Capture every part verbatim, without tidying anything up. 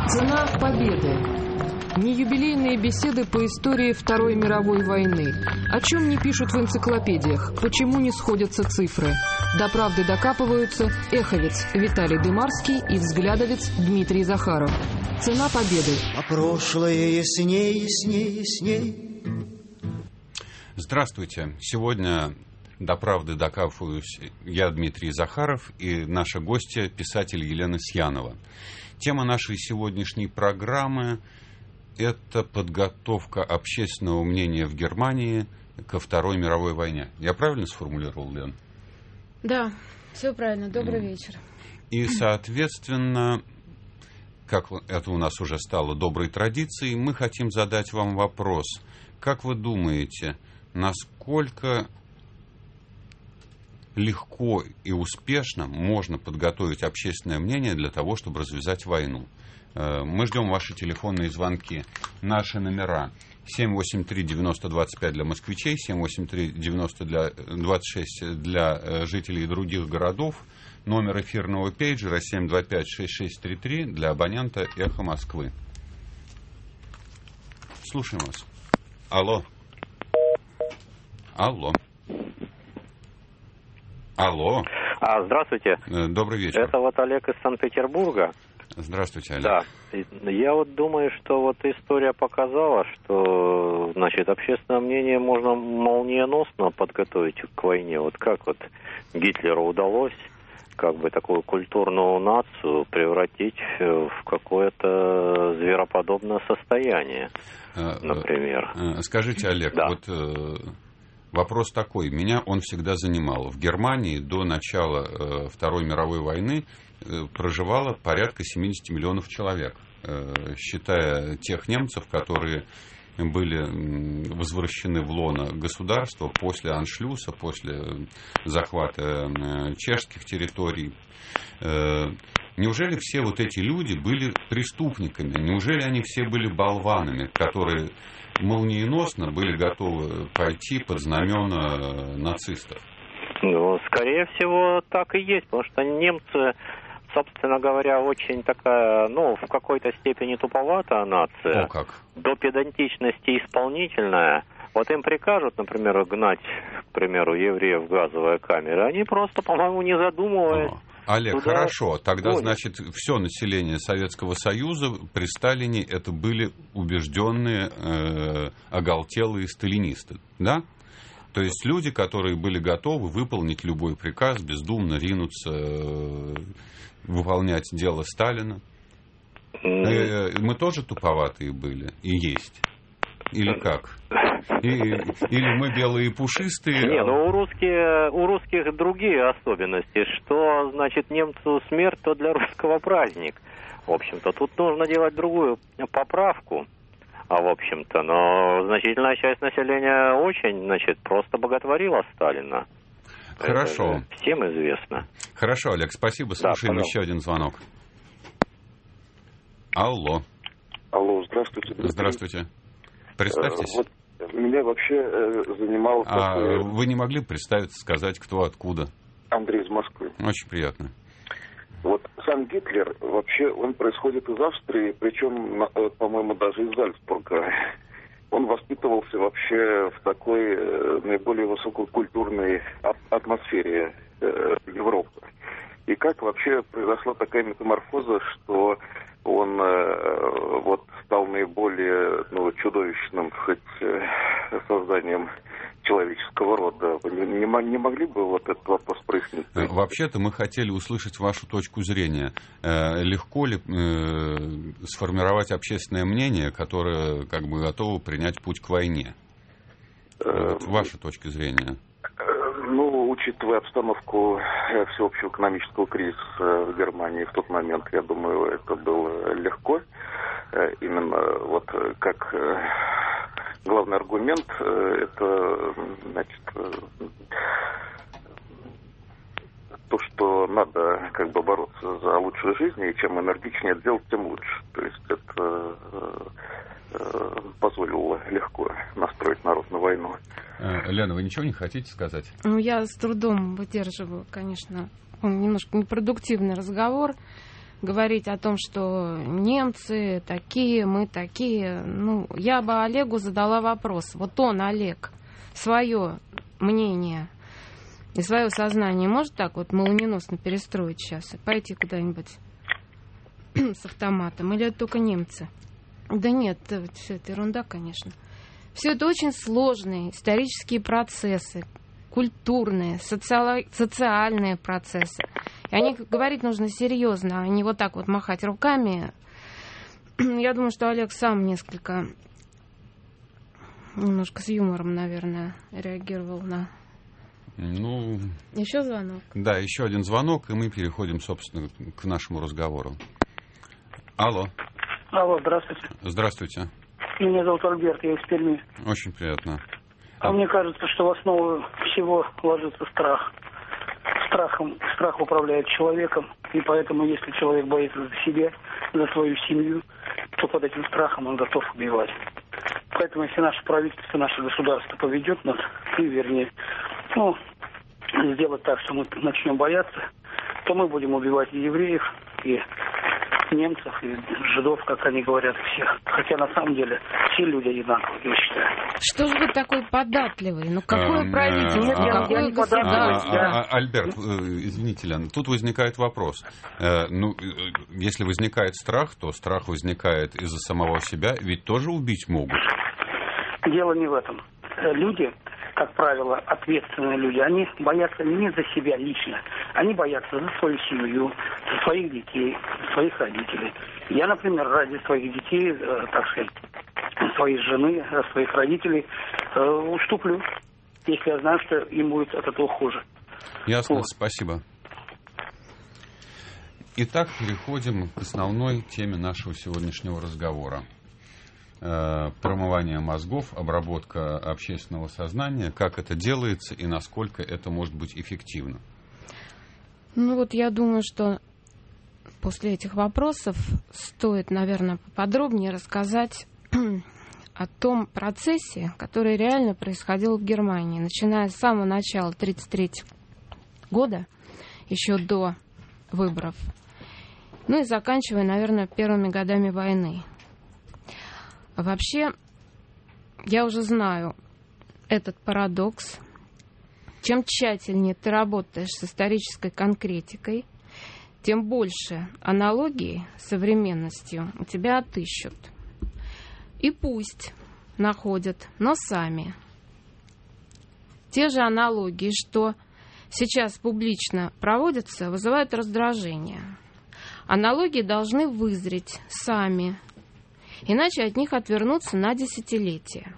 Цена победы. Неюбилейные беседы по истории Второй мировой войны. О чем не пишут в энциклопедиях, почему не сходятся цифры. До правды докапываются эховец Виталий Дымарский и взглядовец Дмитрий Захаров. Цена победы. А прошлое ясней, ясней, ясней. Здравствуйте. Сегодня до правды докапываюсь я, Дмитрий Захаров, и наша гостья, писатель Елена Сьянова. Тема нашей сегодняшней программы – это подготовка общественного мнения в Германии ко Второй мировой войне. Я правильно сформулировал, Лен? Да, все правильно. Добрый mm. вечер. И, соответственно, как это у нас уже стало доброй традицией, мы хотим задать вам вопрос. Как вы думаете, насколько легко и успешно можно подготовить общественное мнение для того, чтобы развязать войну? Мы ждем ваши телефонные звонки. Наши номера семь восемь три девяносто двадцать пять для москвичей, семь восемь три девяносто двадцать шесть для жителей других городов. Номер эфирного пейджера семь два пять шесть шесть три три для абонента «Эхо Москвы». Слушаем вас. Алло. Алло. Алло. А, здравствуйте. Добрый вечер. Это вот Олег из Санкт-Петербурга. Здравствуйте, Олег. Да. Я вот думаю, что вот история показала, что, значит, общественное мнение можно молниеносно подготовить к войне. Вот как вот Гитлеру удалось как бы такую культурную нацию превратить в какое-то звероподобное состояние, например. Скажите, Олег, да. вот вопрос такой. Меня он всегда занимал. В Германии до начала Второй мировой войны проживало порядка семьдесят миллионов человек, считая тех немцев, которые были возвращены в лоно государства после аншлюса, после захвата чешских территорий. Неужели все вот эти люди были преступниками? Неужели они все были болванами, которые молниеносно были готовы пойти под знамена нацистов? Ну, скорее всего, так и есть, потому что немцы, собственно говоря, очень такая, ну, в какой-то степени туповатая нация. О, как? До педантичности исполнительная. Вот им прикажут, например, гнать, к примеру, евреев в газовые камеры. Они просто, по-моему, не задумываясь. О, Олег, туда хорошо. Тогда, гонят. значит, все население Советского Союза при Сталине это были убежденные, э, оголтелые сталинисты, да? То есть люди, которые были готовы выполнить любой приказ, бездумно ринуться, э, выполнять дело Сталина. Mm. Мы тоже туповатые были и есть? Или как? И, или мы белые и пушистые? Не, ну у русских, у русских другие особенности. Что значит немцу смерть, то для русского праздник. В общем-то, тут нужно делать другую поправку. А в общем-то, но значительная часть населения очень, значит, просто боготворила Сталина. Хорошо. Это всем известно. Хорошо, Олег, спасибо. Слушаем да, еще один звонок. Алло. Алло, здравствуйте. Здравствуйте. Представьтесь. Вот меня вообще э, занимало... А такое... вы не могли представиться, сказать, кто откуда? Андрей из Москвы. Очень приятно. Вот сам Гитлер, вообще, он происходит из Австрии, причем, по-моему, даже из Зальцбурга. Он воспитывался вообще в такой э, наиболее высококультурной атмосфере э, Европы. И как вообще произошла такая метаморфоза, что он э, вот стал наиболее ну, чудовищным, хоть э, созданием человеческого рода. Вы не, не, не могли бы вот этот вопрос прояснить? Вообще-то мы хотели услышать вашу точку зрения. Э, легко ли э, сформировать общественное мнение, которое как бы готово принять путь к войне? Э, вот ваша точка зрения. Ну, учитывая обстановку всеобщего экономического кризиса в Германии в тот момент, я думаю, это было легко. Именно вот как главный аргумент, это, значит, то, что надо как бы бороться за лучшую жизнь, и чем энергичнее это делать, тем лучше. То есть это позволило легко настроить народ на войну. Лена, вы ничего не хотите сказать? Ну, я с трудом выдерживаю, конечно, он немножко непродуктивный разговор. говорить о том, что немцы такие, мы такие. Ну, я бы Олегу задала вопрос. Вот он, Олег, свое мнение и свое сознание может так вот молниеносно перестроить сейчас и пойти куда-нибудь с автоматом? Или это только немцы? Да нет, все это ерунда, конечно. Все это очень сложные исторические процессы, культурные, социало- социальные процессы. И о них говорить нужно серьезно, а не вот так вот махать руками. Я думаю, что Олег сам несколько, немножко с юмором, наверное, реагировал на... Ну... Еще звонок? Да, еще один звонок, и мы переходим, собственно, к нашему разговору. Алло. Алло, здравствуйте. Здравствуйте. Меня зовут Альберт, я из Перми. Очень приятно. А мне кажется, что в основу всего ложится страх. Страхом, страх управляет человеком, и поэтому, если человек боится за себя, за свою семью, то под этим страхом он готов убивать. Поэтому, если наше правительство, наше государство поведет нас, и, вернее, ну, сделать так, что мы начнем бояться, то мы будем убивать и евреев, и немцев, и жидов, как они говорят, всех. Хотя на самом деле все люди одинаковые, я считаю. Что же вы такой податливый? Ну какое правительство? Нет, я- Какое я не податливый. государство? Да. А, Альберт, э, извините, Лена, тут возникает вопрос. Э, ну, э, если возникает страх, то страх возникает из-за самого себя, ведь тоже убить могут. Дело не в этом. Э, Люди, как правило, ответственные люди, они боятся не за себя лично, они боятся за свою семью, за своих детей, за своих родителей. Я, например, ради своих детей, э, так сказать, своей жены, э, своих родителей э, уступлю, если я знаю, что им будет от этого хуже. Ясно, Вот. спасибо. Итак, переходим к основной теме нашего сегодняшнего разговора. Э, промывание мозгов, обработка общественного сознания, как это делается и насколько это может быть эффективно. Ну вот я думаю, что после этих вопросов стоит, наверное, поподробнее рассказать о том процессе, который реально происходил в Германии, начиная с самого начала тысяча девятьсот тридцать третьего года, еще до выборов, ну и заканчивая, наверное, первыми годами войны. Вообще, я уже знаю этот парадокс. Чем тщательнее ты работаешь с исторической конкретикой, тем больше аналогии с современностью у тебя отыщут. И пусть находят, но сами. Те же аналогии, что сейчас публично проводятся, вызывают раздражение. Аналогии должны вызреть сами, иначе от них отвернуться на десятилетия.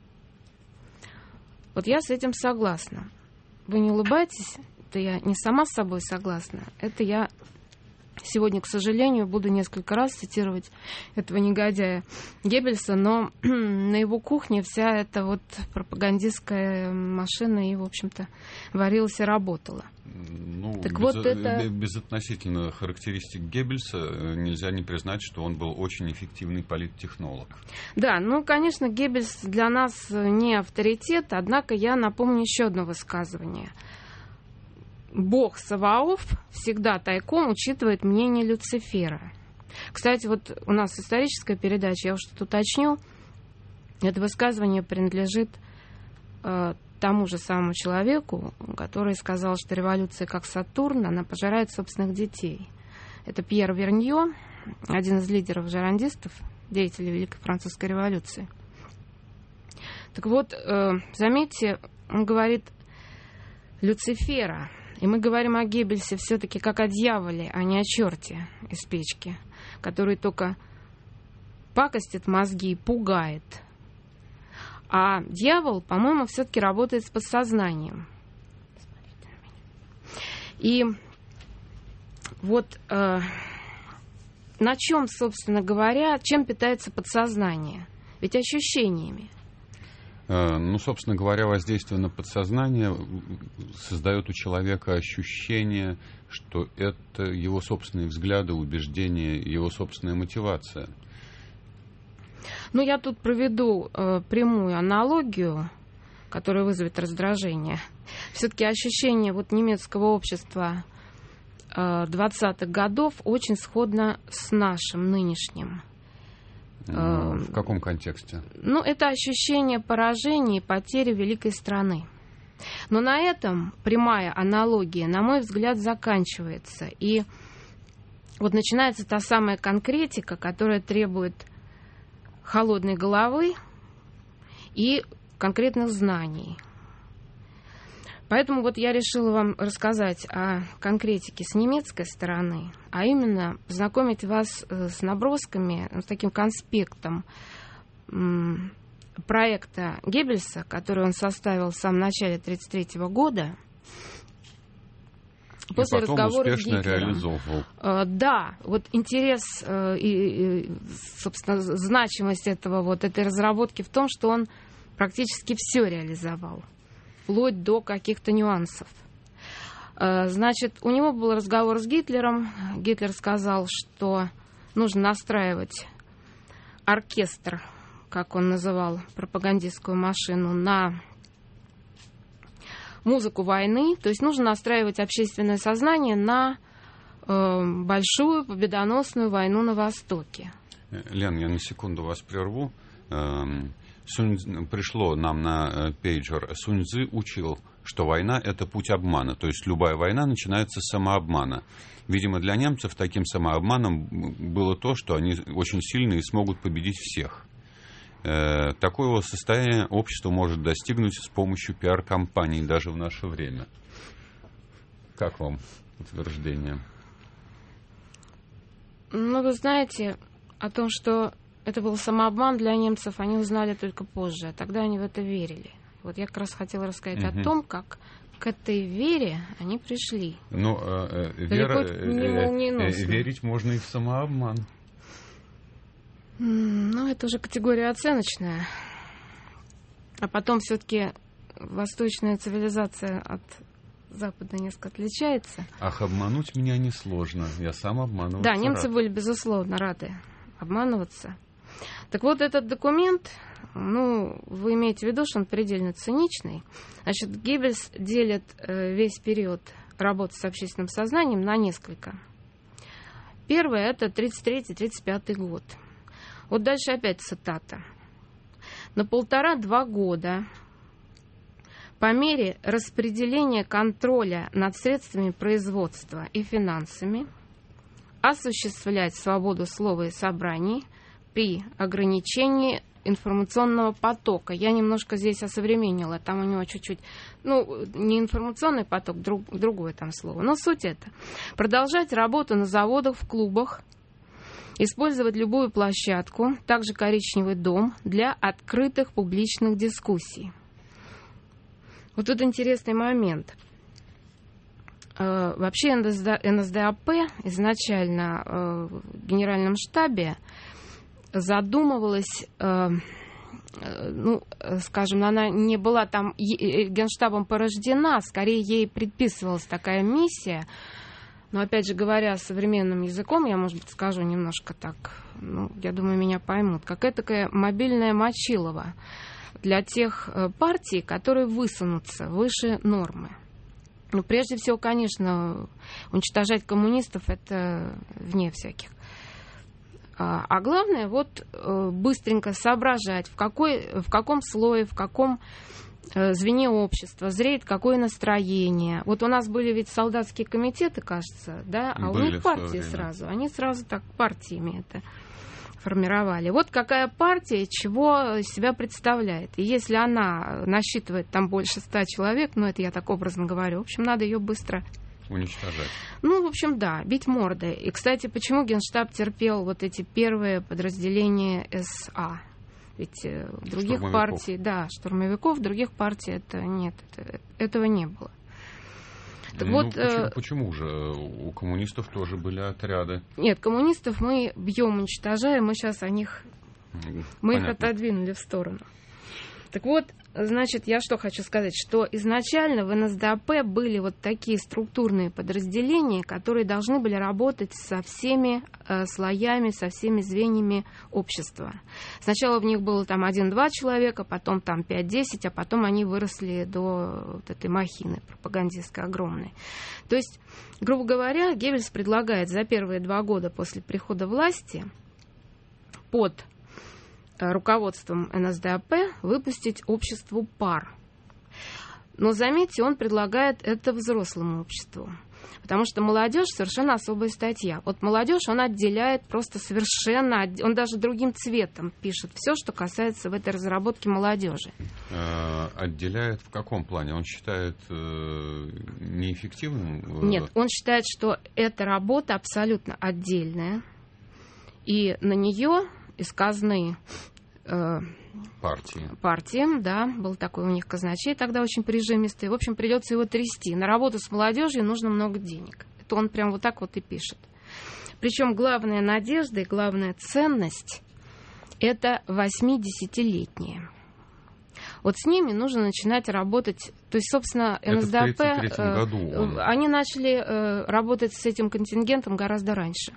Вот я с этим согласна. Вы не улыбайтесь, это я не сама с собой согласна, это я сегодня, к сожалению, буду несколько раз цитировать этого негодяя Геббельса, но на его кухне вся эта вот пропагандистская машина и, в общем-то, варилась и работала. Ну, Так без, вот это... безотносительно характеристик Геббельса нельзя не признать, что он был очень эффективный политтехнолог. Да, ну, конечно, Геббельс для нас не авторитет, однако я напомню еще одно высказывание. Бог Саваоф всегда тайком учитывает мнение Люцифера. Кстати, вот у нас историческая передача, я уж тут уточню, это высказывание принадлежит э, тому же самому человеку, который сказал, что революция как Сатурн, она пожирает собственных детей. Это Пьер Вернье, один из лидеров жерандистов, деятелей Великой Французской революции. Так вот, э, заметьте, он говорит Люцифера. И мы говорим о Геббельсе все-таки как о дьяволе, а не о черте из печки, который только пакостит мозги и пугает. А дьявол, по-моему, все-таки работает с подсознанием. И вот э, на чем, собственно говоря, чем питается подсознание? Ведь ощущениями. Ну, собственно говоря, воздействие на подсознание создает у человека ощущение, что это его собственные взгляды, убеждения, его собственная мотивация. Ну, я тут проведу э, прямую аналогию, которая вызовет раздражение. Все-таки ощущение вот немецкого общества двадцатых годов очень сходно с нашим нынешним. В каком контексте? Ну, это ощущение поражения и потери великой страны. Но на этом прямая аналогия, на мой взгляд, заканчивается. И вот начинается та самая конкретика, которая требует холодной головы и конкретных знаний. Поэтому вот я решила вам рассказать о конкретике с немецкой стороны, а именно познакомить вас с набросками, с таким конспектом м, проекта Геббельса, который он составил в самом начале тысяча девятьсот тридцать третьего года. После и потом разговора успешно с Гитлером. реализовывал. Uh, да, вот интерес uh, и, и, собственно, значимость этого, вот, этой разработки в том, что он практически все реализовал, вплоть до каких-то нюансов. Uh, значит, у него был разговор с Гитлером. Гитлер сказал, что нужно настраивать оркестр, как он называл пропагандистскую машину, на музыку войны, то есть нужно настраивать общественное сознание на э, большую победоносную войну на Востоке. Лен, я на секунду вас прерву. Эм, Сунь, пришло нам на пейджер. Сунь Цзы учил, что война — это путь обмана, то есть любая война начинается с самообмана. Видимо, для немцев таким самообманом было то, что они очень сильны и смогут победить всех. Э, такого состояния общество может достигнуть с помощью пиар-компаний даже в наше время. Как вам утверждение? Ну, вы знаете, о том, что это был самообман для немцев, они узнали только позже, а тогда они в это верили. Вот я как раз хотела рассказать угу. о том, как к этой вере они пришли. Но э, э, вера, э, э, верить можно и в самообман. Ну, это уже категория оценочная. А потом все-таки восточная цивилизация от западной несколько отличается. Ах, обмануть меня несложно. Я сам обманывался. Да, немцы рад. были, безусловно, рады обманываться. Так вот, этот документ, ну, вы имеете в виду, что он предельно циничный. Значит, Геббельс делит э, весь период работы с общественным сознанием на несколько. Первое — это тридцать третий — тридцать пятый год. Вот дальше опять цитата. На полтора-два года по мере распределения контроля над средствами производства и финансами осуществлять свободу слова и собраний при ограничении информационного потока. Я немножко здесь осовременила, там у него чуть-чуть, ну, не информационный поток, друг, другое там слово, но суть это. Продолжать работу на заводах, в клубах, использовать любую площадку, также коричневый дом, для открытых публичных дискуссий. Вот тут интересный момент. Вообще эн эс дэ а пэ изначально в Генеральном штабе задумывалась, ну, скажем, она не была там Генштабом порождена, скорее ей предписывалась такая миссия. Но, опять же, говоря современным языком, я, может быть, скажу немножко так, ну, я думаю, меня поймут, как этакая мобильная мочилова для тех партий, которые высунутся выше нормы. Ну, прежде всего, конечно, уничтожать коммунистов — это вне всяких. А, а главное, вот быстренько соображать, в, какой, в каком слое, в каком звене общества зреет какое настроение. Вот у нас были ведь солдатские комитеты, кажется, да, а были у них партии сразу. Они сразу так партиями это формировали. Вот какая партия чего себя представляет. И если она насчитывает там больше ста человек, ну это я так образно говорю, в общем, надо ее быстро уничтожать. Ну, в общем, да, бить мордой. И, кстати, почему Генштаб терпел вот эти первые подразделения эс а? Ведь в других партий, да, штурмовиков, в других партий это нет, это, этого не было. Так ну, вот, почему, э... почему же? У коммунистов тоже были отряды. Нет, коммунистов мы бьем, уничтожаем, мы сейчас о них, мы Понятно. их отодвинули в сторону. Так вот, значит, я что хочу сказать, что изначально в эн эс дэ а пэ были вот такие структурные подразделения, которые должны были работать со всеми э, слоями, со всеми звеньями общества. Сначала в них было там один-два человека, потом там пять-десять, а потом они выросли до вот этой махины пропагандистской огромной. То есть, грубо говоря, Геббельс предлагает за первые два года после прихода власти под руководством эн эс дэ а пэ выпустить обществу пар. Но, заметьте, он предлагает это взрослому обществу. Потому что молодежь совершенно особая статья. Вот молодежь он отделяет просто совершенно, он даже другим цветом пишет все, что касается в этой разработке молодежи. Отделяет в каком плане? Он считает э, неэффективным? Нет, он считает, что эта работа абсолютно отдельная. И на нее из казны э, партии. партии, да, был такой у них казначей тогда очень прижимистый. В общем, придется его трясти. На работу с молодежью нужно много денег. Это он прям вот так вот и пишет. Причем главная надежда и главная ценность – это восьми-десятилетние. Вот с ними нужно начинать работать. То есть, собственно, эн эс дэ а пэ, это в тридцать третьем году он... они начали э, работать с этим контингентом гораздо раньше.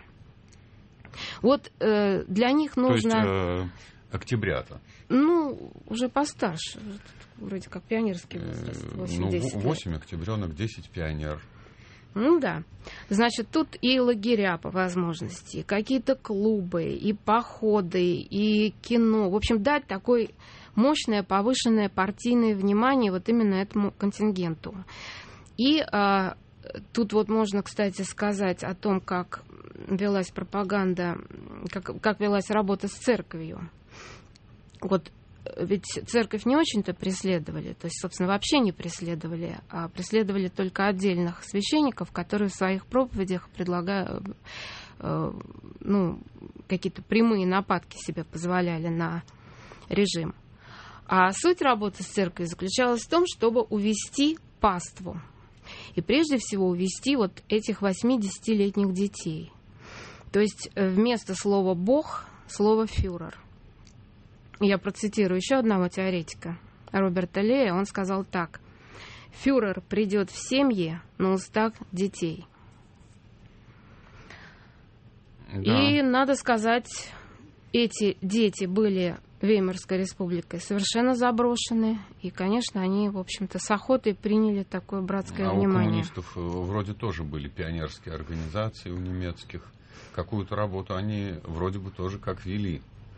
Вот э, для них нужно... То есть, э, октября-то? Ну, уже постарше. Вроде как пионерский возраст. восемь-десять ну, восемь октябренок, десять пионер. Ну да. Значит, тут и лагеря по возможности, и какие-то клубы, и походы, и кино. В общем, дать такое мощное, повышенное партийное внимание вот именно этому контингенту. И а, тут вот можно, кстати, сказать о том, как велась пропаганда, как, как велась работа с церковью. Вот ведь церковь не очень-то преследовали, то есть, собственно, вообще не преследовали, а преследовали только отдельных священников, которые в своих проповедях предлагают, э, ну, какие-то прямые нападки себе позволяли на режим. А суть работы с церковью заключалась в том, чтобы увести паству. И прежде всего увести вот этих восьми-десятилетних детей. То есть вместо слова «бог» слово «фюрер». Я процитирую еще одного теоретика, Роберта Лея. Он сказал так: «Фюрер придет в семьи на устах детей». Да. И, надо сказать, эти дети были Веймарской республикой совершенно заброшены. И, конечно, они, в общем-то, с охотой приняли такое братское а внимание. А у коммунистов вроде тоже были пионерские организации у немецких. Какую-то работу они вроде бы тоже как вели.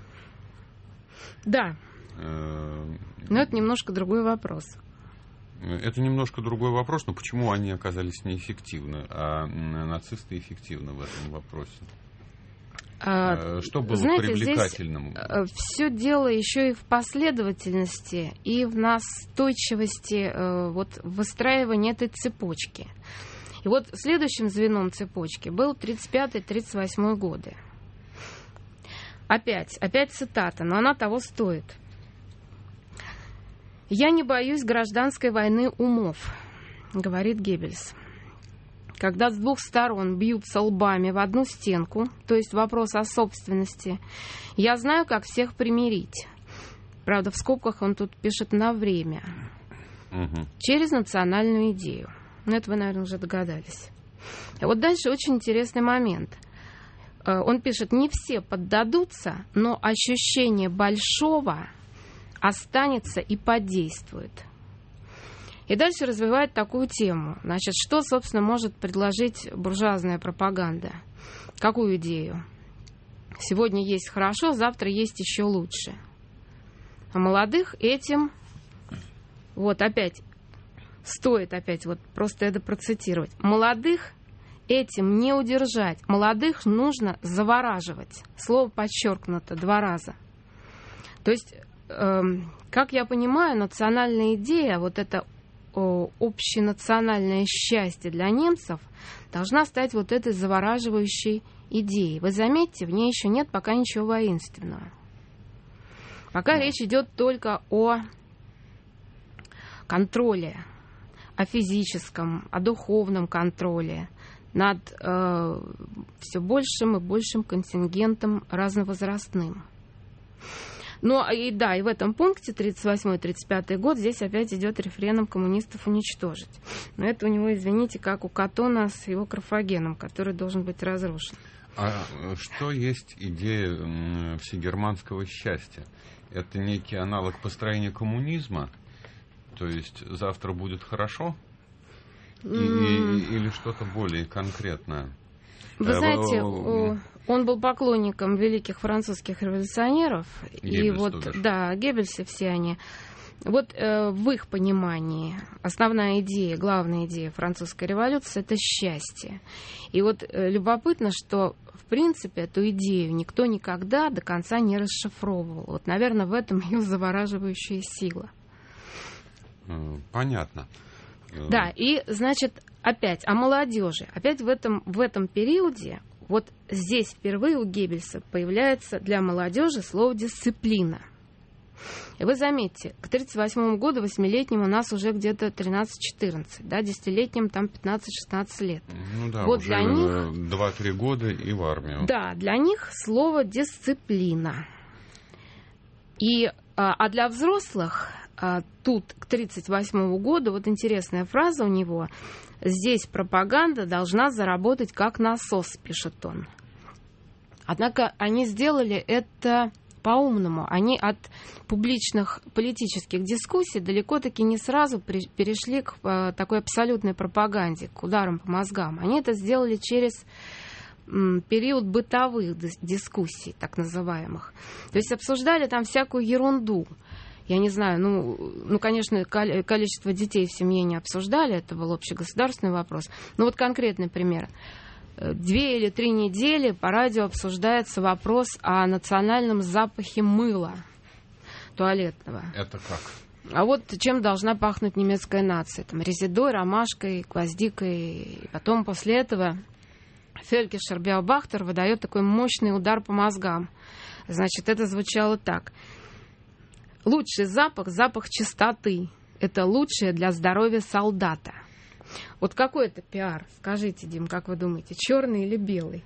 Да. Но это немножко другой вопрос. Это немножко другой вопрос, но почему они оказались неэффективны, а нацисты эффективны в этом вопросе? А, Что было знаете, привлекательным? Здесь все дело еще и в последовательности, и в настойчивости вот, выстраивания этой цепочки. И вот следующим звеном цепочки был тридцать пятый — тридцать восьмой годы. Опять, опять цитата, но она того стоит. «Я не боюсь гражданской войны умов», — говорит Геббельс. «Когда с двух сторон бьются лбами в одну стенку, то есть вопрос о собственности, я знаю, как всех примирить». Правда, в скобках он тут пишет «на время». Угу. Через национальную идею. Ну, это вы, наверное, уже догадались. А вот дальше очень интересный момент. Он пишет: не все поддадутся, но ощущение большого останется и подействует. И дальше развивает такую тему. Значит, что, собственно, может предложить буржуазная пропаганда? Какую идею? Сегодня есть хорошо, завтра есть еще лучше. А молодых этим, вот опять, стоит опять вот просто это процитировать. Молодых этим не удержать. Молодых нужно завораживать. Слово подчеркнуто два раза. То есть, э, как я понимаю, национальная идея, вот это э, общенациональное счастье для немцев, должна стать вот этой завораживающей идеей. Вы заметьте, в ней еще нет пока ничего воинственного. Пока речь идет только о контроле, о физическом, о духовном контроле над э, все большим и большим контингентом разновозрастным. Ну, и да, и в этом пункте тридцать восьмой тридцать пятый год здесь опять идет рефреном коммунистов уничтожить. Но это у него, извините, как у Катона с его Карфагеном, который должен быть разрушен. А что есть идея всегерманского счастья? Это некий аналог построения коммунизма? То есть завтра будет хорошо? И, mm. и, или что-то более конкретное? Вы знаете, он был поклонником великих французских революционеров. Геббельс, и вот, да, Геббельсы все они. Вот э, в их понимании основная идея, главная идея французской революции — это счастье. И вот э, любопытно, что в принципе эту идею никто никогда до конца не расшифровывал. Вот, наверное, в этом ее завораживающая сила. Понятно. Да, и, значит, опять о молодежи. Опять в этом, в этом периоде, вот здесь впервые у Геббельса появляется для молодежи слово «дисциплина». И вы заметьте, к тридцать восьмому году восьмилетним у нас уже где-то тринадцать-четырнадцать, да, десятилетним там пятнадцать-шестнадцать лет. Ну да, вот уже для них два-три года и в армию. Да, для них слово «дисциплина». И, а для взрослых а, тут к тридцать восьмому году, вот интересная фраза у него, здесь пропаганда должна заработать как насос, пишет он. Однако они сделали это по-умному. Они от публичных политических дискуссий далеко-таки не сразу при, перешли к а, такой абсолютной пропаганде, к ударам по мозгам. Они это сделали через м, период бытовых дискуссий, так называемых. То есть обсуждали там всякую ерунду. Я не знаю, ну, ну, конечно, количество детей в семье не обсуждали, это был общегосударственный вопрос. Но вот конкретный пример. Две или три недели по радио обсуждается вопрос о национальном запахе мыла туалетного. Это как? А вот чем должна пахнуть немецкая нация? Там, резидой, ромашкой, гвоздикой. И потом после этого Фелькишер Беобахтер выдает такой мощный удар по мозгам. Значит, это звучало так. Лучший запах — запах чистоты. Это лучшее для здоровья солдата. Вот какой это пиар? Скажите, Дим, как вы думаете, черный или белый?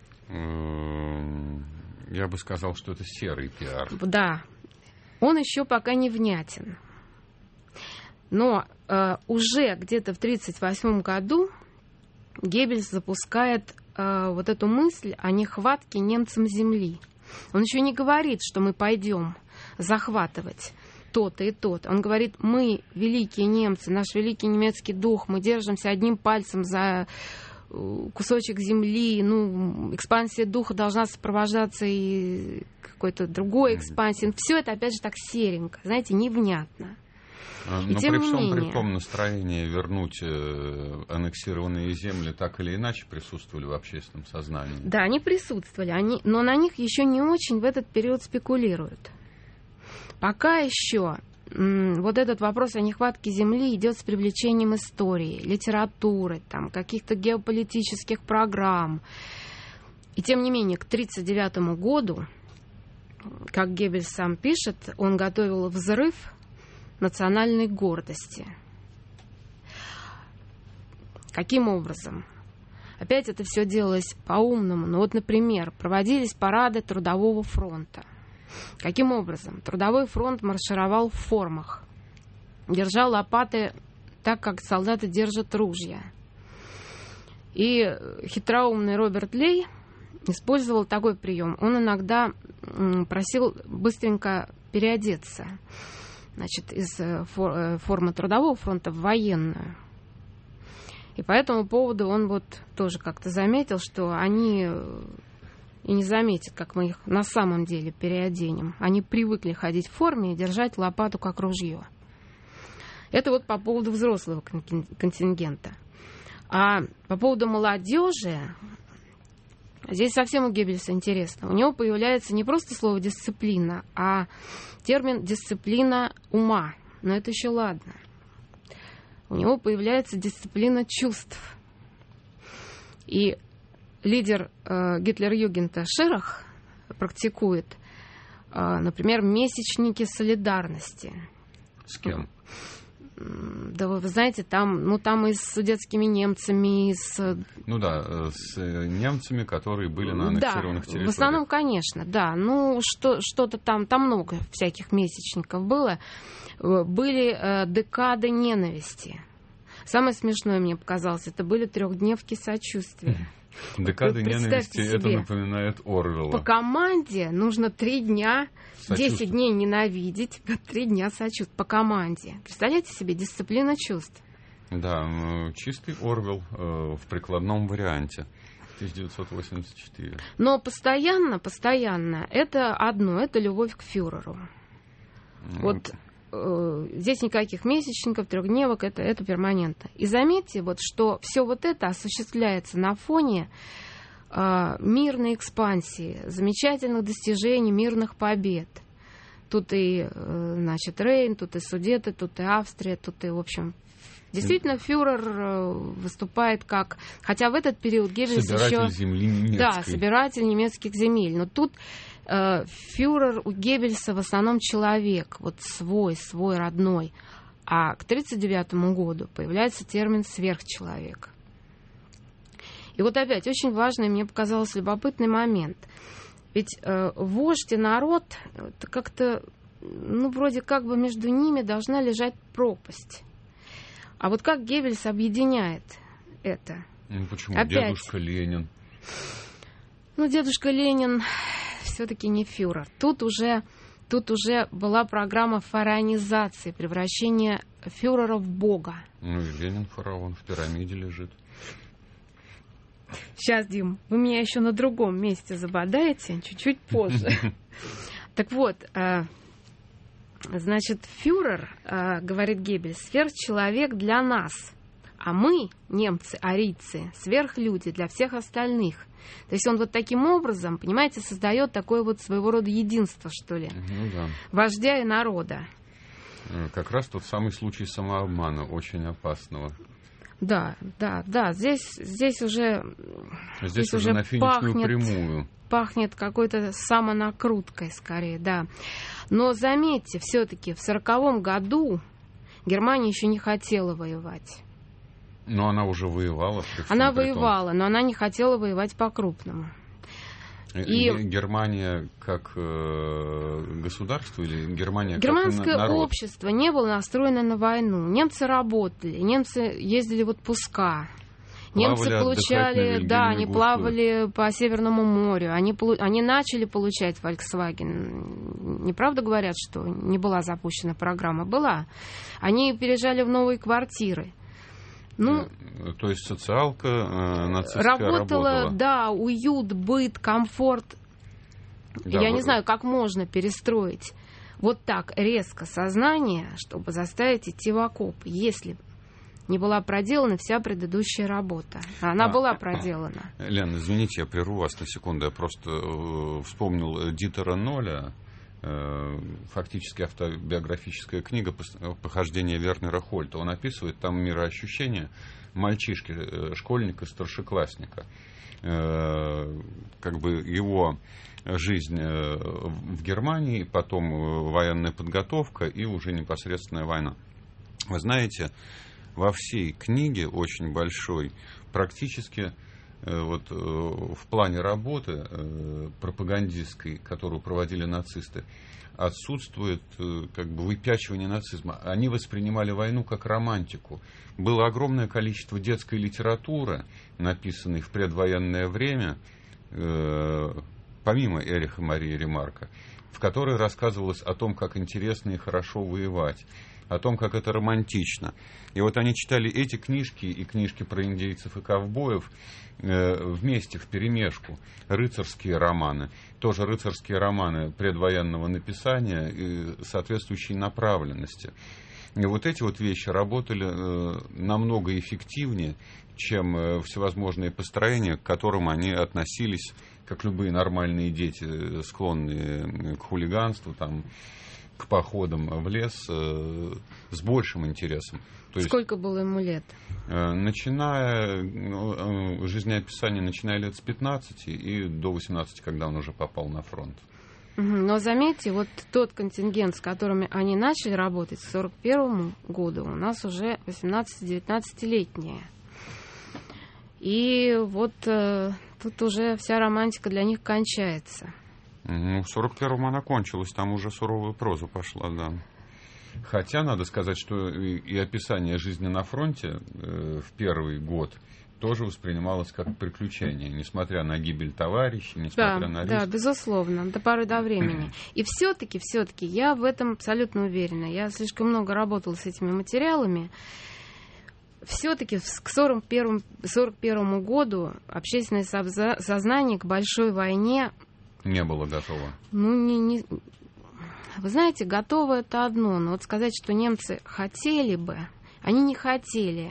Я бы сказал, что это серый пиар. Да. Он еще пока не внятен. Но э, уже где-то в тридцать восьмом году Геббельс запускает э, вот эту мысль о нехватке немцам земли. Он еще не говорит, что мы пойдем захватывать то-то и то-то. Он говорит, мы, великие немцы, наш великий немецкий дух, мы держимся одним пальцем за кусочек земли, ну, экспансия духа должна сопровождаться и какой-то другой экспансией. Все это, опять же, так серенько, знаете, невнятно. И но при всем при том настроении вернуть э, аннексированные земли так или иначе присутствовали в общественном сознании. Да, они присутствовали, они, но на них еще не очень в этот период спекулируют. Пока еще м, вот этот вопрос о нехватке земли идет с привлечением истории, литературы, там, каких-то геополитических программ. И тем не менее, к тридцать девятому году, как Геббельс сам пишет, он готовил взрыв национальной гордости. Каким образом? Опять это все делалось по-умному. Ну вот, например, проводились парады Трудового фронта. Каким образом? Трудовой фронт маршировал в формах, держал лопаты так, как солдаты держат ружья. И хитроумный Роберт Лей использовал такой прием. Он иногда просил быстренько переодеться, значит, из формы Трудового фронта в военную. И по этому поводу он вот тоже как-то заметил, что они и не заметят, как мы их на самом деле переоденем. Они привыкли ходить в форме и держать лопату как ружье. Это вот по поводу взрослого контингента. А по поводу молодежи, здесь совсем у Геббельса интересно. У него появляется не просто слово «дисциплина», а термин «дисциплина ума». Но это еще ладно. У него появляется дисциплина чувств. И лидер э, Гитлер-Югента Ширах практикует, э, например, месячники солидарности. С кем? Да вы знаете, там, ну, там и с судетскими немцами, и с... Ну да, с немцами, которые были на аннексированных да, территориях. В основном, конечно, да. Ну, что, что-то там, там много всяких месячников было. Были э, декады ненависти. Самое смешное мне показалось, это были трехдневки сочувствия. Декады вот ненависти, себе. Это напоминает Орвелла. По команде нужно три дня, десять дней ненавидеть, три дня сочувствовать. По команде. Представляете себе, дисциплина чувств. Да, чистый Орвелл э, в прикладном варианте. тысяча девятьсот восемьдесят четыре. Но постоянно, постоянно, это одно, это любовь к фюреру. Mm. Вот э, здесь никаких месячников, трехдневок, это, это перманентно. И заметьте, вот, что все вот это осуществляется на фоне э, мирной экспансии, замечательных достижений, мирных побед. Тут и, э, значит, Рейн, тут и Судеты, тут и Австрия, тут и, в общем... Действительно, фюрер выступает как... Хотя в этот период Геббельс еще... Собиратель земли немецкой. Да, собиратель немецких земель. Но тут э, фюрер у Геббельса в основном человек, вот свой, свой родной. А к тридцать девятому году появляется термин «сверхчеловек». И вот опять очень важный, мне показалось, любопытный момент. Ведь э, вождь и народ, это как-то, ну, вроде как бы между ними должна лежать пропасть. А вот как Геббельс объединяет это? Ну почему? Опять. Дедушка Ленин. Ну, дедушка Ленин все-таки не фюрер. Тут уже, тут уже была программа фараонизации, превращения фюрера в бога. Ну и Ленин фараон в пирамиде лежит. Сейчас, Дим, вы меня еще на другом месте забодаете, чуть-чуть позже. Так вот, значит, фюрер, говорит Геббельс, сверхчеловек для нас, а мы, немцы, арийцы, сверхлюди для всех остальных. То есть он вот таким образом, понимаете, создает такое вот своего рода единство, что ли, ну, да. вождя и народа. Как раз тот самый случай самообмана, очень опасного. Да, да, да, здесь, здесь уже... Здесь, здесь уже на финишную пахнет, прямую. Пахнет какой-то самонакруткой скорее, да. Но заметьте, все-таки в сороковом году Германия еще не хотела воевать. Но она уже воевала. Она воевала, но она не хотела воевать по-крупному. И Германия как э, государство или Германия Германское как народ? общество не было настроено на войну. Немцы работали, немцы ездили в отпуска. Немцы Плавали, получали, да, они плавали по Северному морю. Они, они начали получать Volkswagen. Неправда говорят, что не была запущена программа? Была. Они переезжали в новые квартиры. Ну, то есть социалка э, нацистская работала, работала. Да, уют, быт, комфорт. Да, Я вы... не знаю, как можно перестроить вот так резко сознание, чтобы заставить идти в окоп, если не была проделана вся предыдущая работа. Она а, была проделана. Лен, извините, я прерву вас на секунду. Я просто э, вспомнил Дитера Ноля, э, фактически автобиографическая книга «Похождение Вернера Хольта». Он описывает там мироощущение мальчишки, э, школьника, старшеклассника. Э, как бы его жизнь э, в Германии, потом э, военная подготовка и уже непосредственная война. Вы знаете, во всей книге, очень большой, практически э, вот, э, в плане работы э, пропагандистской, которую проводили нацисты, отсутствует э, как бы выпячивание нацизма. Они воспринимали войну как романтику. Было огромное количество детской литературы, написанной в предвоенное время, э, помимо Эриха Марии Ремарка, в которой рассказывалось о том, как интересно и хорошо воевать, о том, как это романтично. И вот они читали эти книжки и книжки про индейцев и ковбоев э, вместе, вперемешку. Рыцарские романы, тоже рыцарские романы предвоенного написания и соответствующей направленности. И вот эти вот вещи работали э, намного эффективнее, чем э, всевозможные построения, к которым они относились, как любые нормальные дети, склонные к хулиганству, там, к походам в лес э, с большим интересом. То Сколько есть, было ему лет? Э, начиная, э, жизнеописание, начиная лет с пятнадцати и до восемнадцати, когда он уже попал на фронт. Но заметьте, вот тот контингент, с которыми они начали работать к сорок первому году, у нас уже восемнадцати-девятнадцатилетние. И вот э, тут уже вся романтика для них кончается. Ну, в сорок первом она кончилась, там уже суровая проза пошла, да. Хотя, надо сказать, что и, и описание жизни на фронте э, в первый год тоже воспринималось как приключение, несмотря на гибель товарищей, несмотря да, на риск. Да, безусловно, до поры до времени. И все-таки, все-таки, я в этом абсолютно уверена. Я слишком много работала с этими материалами. Все-таки к сорок первому году общественное сознание к большой войне не было готово. Ну, не, не... Вы знаете, готово это одно, но вот сказать, что немцы хотели бы, они не хотели.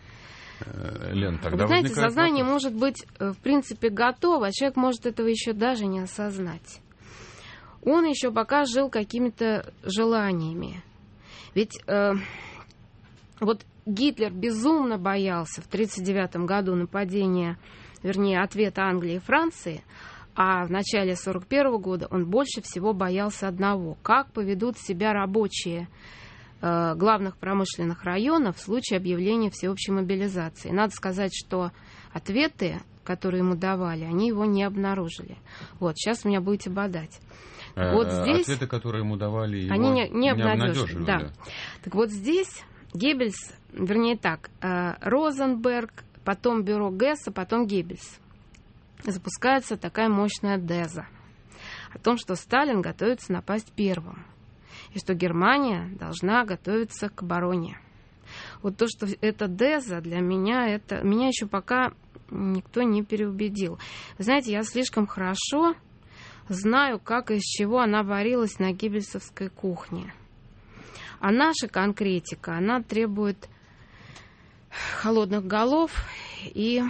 Лен, тогда Вы знаете, сознание вопрос. может быть, в принципе, готово, а человек может этого еще даже не осознать. Он еще пока жил какими-то желаниями. Ведь э, вот Гитлер безумно боялся в тридцать девятом году нападения, вернее, ответа Англии и Франции, а в начале сорок первого года он больше всего боялся одного: как поведут себя рабочие главных промышленных районов в случае объявления всеобщей мобилизации. Надо сказать, что ответы, которые ему давали, они его не обнаружили. Вот, сейчас меня будете бодать. Вот здесь... Ответы, которые ему давали, его они не, не, не обнадеживали. обнадеживали. Да. Так вот здесь Геббельс, вернее так, Розенберг, потом бюро Гесса, потом Геббельс. Запускается такая мощная деза о том, что Сталин готовится напасть первым, и что Германия должна готовиться к обороне. Вот то, что это деза, для меня, это меня еще пока никто не переубедил. Вы знаете, я слишком хорошо знаю, как и из чего она варилась на геббельсовской кухне. А наша конкретика, она требует холодных голов и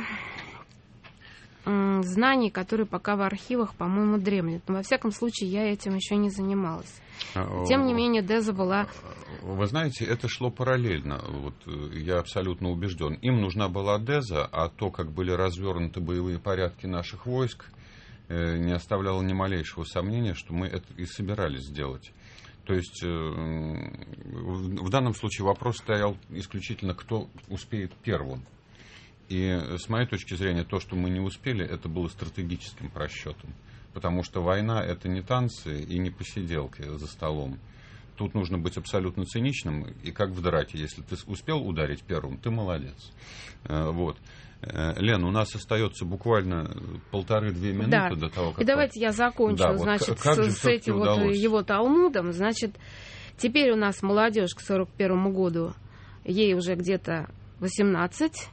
м, знаний, которые пока в архивах, по-моему, дремлют. Но, во всяком случае, я этим еще не занималась. Тем не менее, деза была... Вы знаете, это шло параллельно. Вот, я абсолютно убежден. Им нужна была деза, а то, как были развернуты боевые порядки наших войск, не оставляло ни малейшего сомнения, что мы это и собирались сделать. То есть в данном случае вопрос стоял исключительно, кто успеет первым. И с моей точки зрения, то, что мы не успели, это было стратегическим просчетом. Потому что война — это не танцы и не посиделки за столом. Тут нужно быть абсолютно циничным. И как в драте, если ты успел ударить первым, ты молодец. Вот. Лен, у нас остается буквально полторы-две минуты да. до того, как... И давайте я закончу, да, значит, вот как с, с этим вот его Талмудом. Значит, теперь у нас молодежь к сорок первому году, ей уже где-то восемнадцать,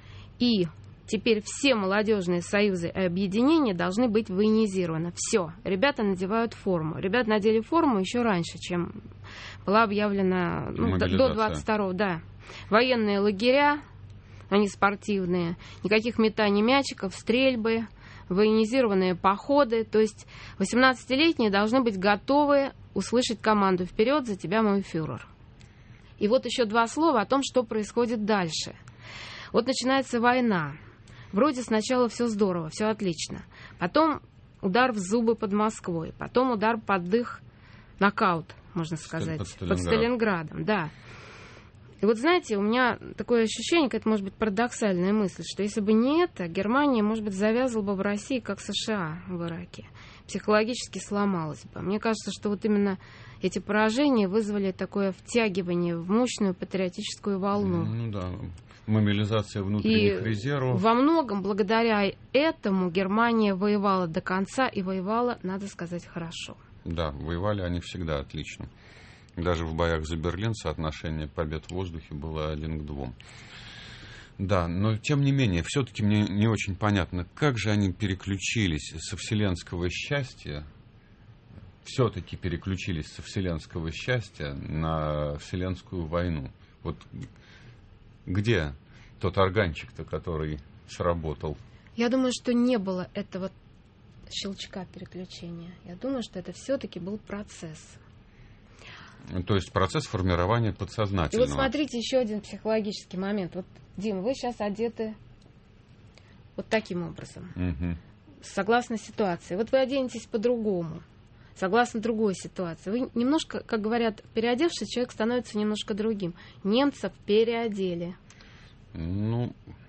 и теперь все молодежные союзы и объединения должны быть военизированы. Все. Ребята надевают форму. Ребята надели форму еще раньше, чем была объявлена, ну, до двадцать второго, да. Военные лагеря, они спортивные. Никаких метаний мячиков, стрельбы, военизированные походы. То есть восемнадцатилетние должны быть готовы услышать команду «Вперед, за тебя, мой фюрер». И вот еще два слова о том, что происходит дальше. Вот начинается война. Вроде сначала все здорово, все отлично. Потом удар в зубы под Москвой. Потом удар под дых, нокаут, можно сказать, под, Сталинград. под Сталинградом. Да. И вот знаете, у меня такое ощущение, это может быть парадоксальная мысль, что если бы не это, Германия, может быть, завязла бы в России, как США в Ираке. Психологически сломалась бы. Мне кажется, что вот именно эти поражения вызвали такое втягивание в мощную патриотическую волну. Ну да, мобилизация внутренних и резервов. Во многом благодаря этому Германия воевала до конца и воевала, надо сказать, хорошо. Да, воевали они всегда отлично. Даже в боях за Берлин соотношение побед в воздухе было один к двум. Да, но тем не менее, все-таки мне не очень понятно, как же они переключились со вселенского счастья, все-таки переключились со вселенского счастья на вселенскую войну. Вот где тот органчик-то, который сработал? Я думаю, что не было этого щелчка переключения. Я думаю, что это все-таки был процесс. То есть процесс формирования подсознательного. И вот смотрите, еще один психологический момент. Вот, Дим, вы сейчас одеты вот таким образом, угу. согласно ситуации. Вот вы оденетесь по-другому. согласно другой ситуации. Вы немножко, как говорят, переодевшись, человек становится немножко другим. Немцев переодели. Ну,